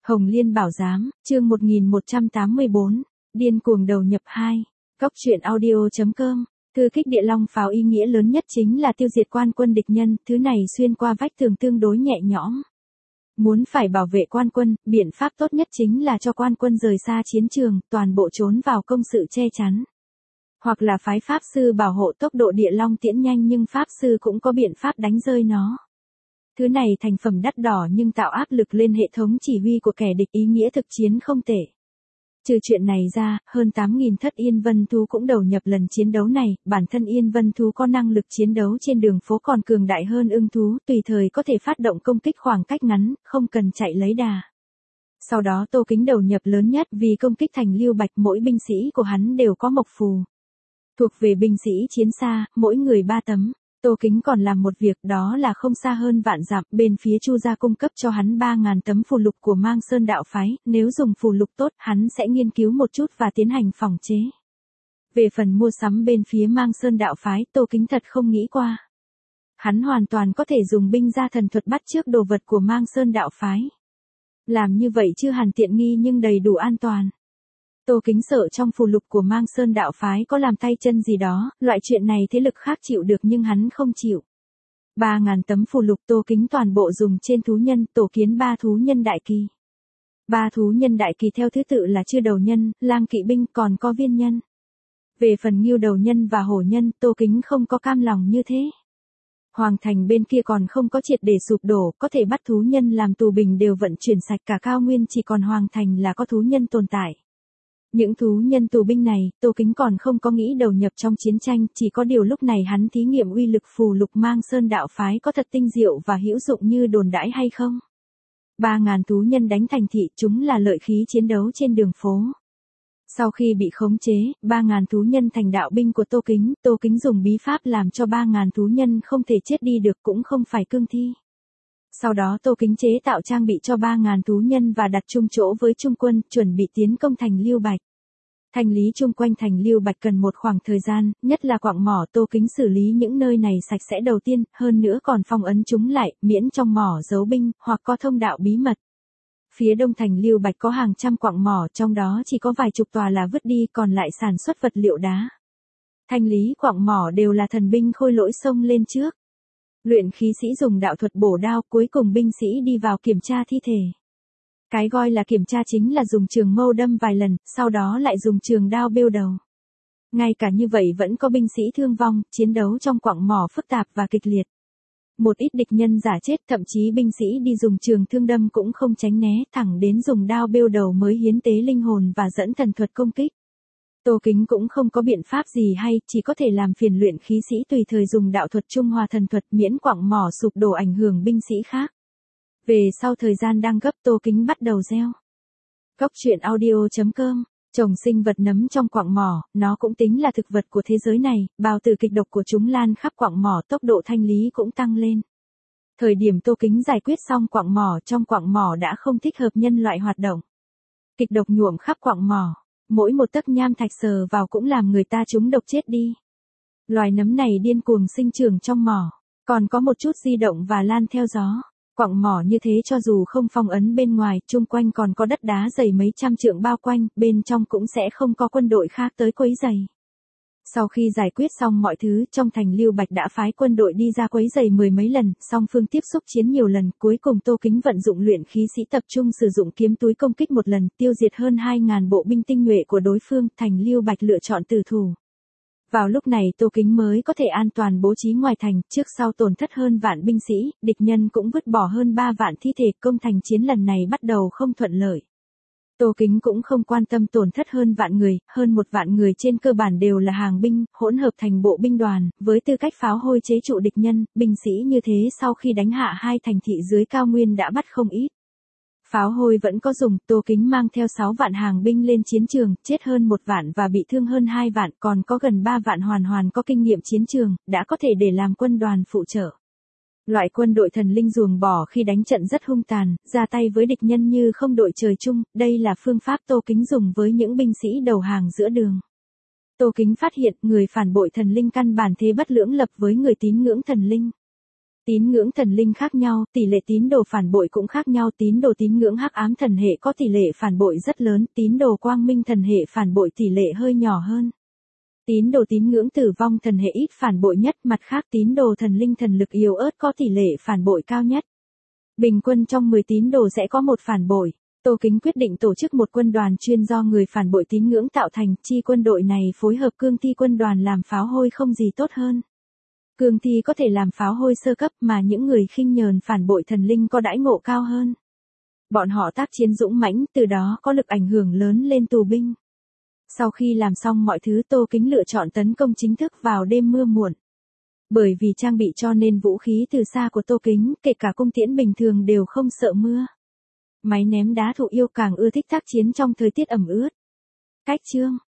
Hồng Liên Bảo Giám, chương 1184, điên cuồng đầu nhập 2. Cóc truyện audio.com. Thư kích địa long pháo ý nghĩa lớn nhất chính là tiêu diệt quan quân địch nhân, thứ này xuyên qua vách tường tương đối nhẹ nhõm. Muốn phải bảo vệ quan quân, biện pháp tốt nhất chính là cho quan quân rời xa chiến trường, toàn bộ trốn vào công sự che chắn. Hoặc là phái pháp sư bảo hộ tốc độ địa long tiễn nhanh, nhưng pháp sư cũng có biện pháp đánh rơi nó. Thứ này thành phẩm đắt đỏ nhưng tạo áp lực lên hệ thống chỉ huy của kẻ địch, ý nghĩa thực chiến không tệ. Trừ chuyện này ra, hơn 8.000 thất Yên Vân Thú cũng đầu nhập lần chiến đấu này, bản thân Yên Vân Thú có năng lực chiến đấu trên đường phố còn cường đại hơn ưng thú, tùy thời có thể phát động công kích khoảng cách ngắn, không cần chạy lấy đà. Sau đó Tô Kính đầu nhập lớn nhất vì công kích thành Lưu Bạch, mỗi binh sĩ của hắn đều có mộc phù. Thuộc về binh sĩ chiến xa, mỗi người 3 tấm. Tô Kính còn làm một việc, đó là không xa hơn vạn dặm, bên phía Chu gia cung cấp cho hắn 3.000 tấm phù lục của Mang Sơn đạo phái, nếu dùng phù lục tốt, hắn sẽ nghiên cứu một chút và tiến hành phòng chế. Về phần mua sắm bên phía Mang Sơn đạo phái, Tô Kính thật không nghĩ qua. Hắn hoàn toàn có thể dùng binh gia thần thuật bắt chước đồ vật của Mang Sơn đạo phái. Làm như vậy chưa hẳn tiện nghi nhưng đầy đủ an toàn. Tô Kính sợ trong phù lục của Mang Sơn đạo phái có làm tay chân gì đó, loại chuyện này thế lực khác chịu được nhưng hắn không chịu. 3.000 tấm phù lục Tô Kính toàn bộ dùng trên thú nhân, tổ kiến 3 thú nhân đại kỳ. 3 thú nhân đại kỳ theo thứ tự là chư đầu nhân, lang kỵ binh, còn có viên nhân. Về phần ngưu đầu nhân và hổ nhân, Tô Kính không có cam lòng như thế. Hoàng thành bên kia còn không có triệt để sụp đổ, có thể bắt thú nhân làm tù binh đều vận chuyển sạch, cả cao nguyên chỉ còn hoàng thành là có thú nhân tồn tại. Những thú nhân tù binh này, Tô Kính còn không có nghĩ đầu nhập trong chiến tranh, chỉ có điều lúc này hắn thí nghiệm uy lực phù lục Mang Sơn đạo phái có thật tinh diệu và hữu dụng như đồn đãi hay không. 3.000 thú nhân đánh thành thị, chúng là lợi khí chiến đấu trên đường phố. Sau khi bị khống chế, 3.000 thú nhân thành đạo binh của Tô Kính dùng bí pháp làm cho 3.000 thú nhân không thể chết đi được, cũng không phải cương thi. Sau đó Tô Kính chế tạo trang bị cho 3.000 thú nhân và đặt chung chỗ với trung quân, chuẩn bị tiến công thành Lưu Bạch. Thành lý chung quanh thành Lưu Bạch cần một khoảng thời gian, nhất là quặng mỏ. Tô Kính xử lý những nơi này sạch sẽ đầu tiên, hơn nữa còn phong ấn chúng lại, miễn trong mỏ giấu binh, hoặc có thông đạo bí mật. Phía đông thành Lưu Bạch có hàng trăm quặng mỏ, trong đó chỉ có vài chục tòa là vứt đi, còn lại sản xuất vật liệu đá. Thanh lý quặng mỏ đều là thần binh khôi lỗi xông lên trước. Luyện khí sĩ dùng đạo thuật bổ đao, cuối cùng binh sĩ đi vào kiểm tra thi thể. Cái gọi là kiểm tra chính là dùng trường mâu đâm vài lần, sau đó lại dùng trường đao bêu đầu. Ngay cả như vậy vẫn có binh sĩ thương vong, chiến đấu trong quặng mỏ phức tạp và kịch liệt. Một ít địch nhân giả chết, thậm chí binh sĩ đi dùng trường thương đâm cũng không tránh né, thẳng đến dùng đao bêu đầu mới hiến tế linh hồn và dẫn thần thuật công kích. Tô Kính cũng không có biện pháp gì hay, chỉ có thể làm phiền luyện khí sĩ tùy thời dùng đạo thuật trung hòa thần thuật, miễn quặng mỏ sụp đổ ảnh hưởng binh sĩ khác. Về sau thời gian đang gấp, Tô Kính bắt đầu gieo. Cóc truyện audio.com. Trồng sinh vật nấm trong quặng mỏ, nó cũng tính là thực vật của thế giới này, bào tử kịch độc của chúng lan khắp quặng mỏ, tốc độ thanh lý cũng tăng lên. Thời điểm Tô Kính giải quyết xong quặng mỏ, trong quặng mỏ đã không thích hợp nhân loại hoạt động. Kịch độc nhuộm khắp quặng mỏ. Mỗi một tấc nham thạch sờ vào cũng làm người ta trúng độc chết đi. Loài nấm này điên cuồng sinh trưởng trong mỏ, còn có một chút di động và lan theo gió. Quặng mỏ như thế cho dù không phong ấn bên ngoài, chung quanh còn có đất đá dày mấy trăm trượng bao quanh, bên trong cũng sẽ không có quân đội khác tới quấy rầy. Sau khi giải quyết xong mọi thứ, trong thành Lưu Bạch đã phái quân đội đi ra quấy rầy mười mấy lần, song phương tiếp xúc chiến nhiều lần, cuối cùng Tô Kính vận dụng luyện khí sĩ tập trung sử dụng kiếm túi công kích một lần, tiêu diệt hơn 2.000 bộ binh tinh nhuệ của đối phương, thành Lưu Bạch lựa chọn tử thủ. Vào lúc này Tô Kính mới có thể an toàn bố trí ngoài thành, trước sau tổn thất hơn vạn binh sĩ, địch nhân cũng vứt bỏ hơn 3 vạn thi thể, công thành chiến lần này bắt đầu không thuận lợi. Tô Kính cũng không quan tâm tổn thất hơn vạn người, hơn 1 vạn người trên cơ bản đều là hàng binh, hỗn hợp thành bộ binh đoàn, với tư cách pháo hôi chế trụ địch nhân, binh sĩ như thế sau khi đánh hạ 2 thành thị dưới cao nguyên đã bắt không ít. Pháo hôi vẫn có dùng, Tô Kính mang theo 6 vạn hàng binh lên chiến trường, chết hơn 1 vạn và bị thương hơn 2 vạn, còn có gần 3 vạn hoàn có kinh nghiệm chiến trường, đã có thể để làm quân đoàn phụ trợ. Loại quân đội thần linh ruồng bỏ khi đánh trận rất hung tàn, ra tay với địch nhân như không đội trời chung, đây là phương pháp Tô Kính dùng với những binh sĩ đầu hàng giữa đường. Tô Kính phát hiện người phản bội thần linh căn bản thế bất lưỡng lập với người tín ngưỡng thần linh. Tín ngưỡng thần linh khác nhau, tỷ lệ tín đồ phản bội cũng khác nhau, tín đồ tín ngưỡng hắc ám thần hệ có tỷ lệ phản bội rất lớn, tín đồ quang minh thần hệ phản bội tỷ lệ hơi nhỏ hơn. Tín đồ tín ngưỡng tử vong thần hệ ít phản bội nhất, mặt khác tín đồ thần linh thần lực yếu ớt có tỷ lệ phản bội cao nhất. Bình quân trong 10 tín đồ sẽ có một phản bội. Tô Kính quyết định tổ chức một quân đoàn chuyên do người phản bội tín ngưỡng tạo thành, chi quân đội này phối hợp cương thi quân đoàn làm pháo hôi không gì tốt hơn. Cương thi có thể làm pháo hôi sơ cấp mà những người khinh nhờn phản bội thần linh có đãi ngộ cao hơn. Bọn họ tác chiến dũng mãnh, từ đó có lực ảnh hưởng lớn lên tù binh. Sau khi làm xong mọi thứ, Tô Kính lựa chọn tấn công chính thức vào đêm mưa muộn. Bởi vì trang bị cho nên vũ khí từ xa của Tô Kính, kể cả cung tiễn bình thường đều không sợ mưa. Máy ném đá thụ yêu càng ưa thích tác chiến trong thời tiết ẩm ướt. Cách chương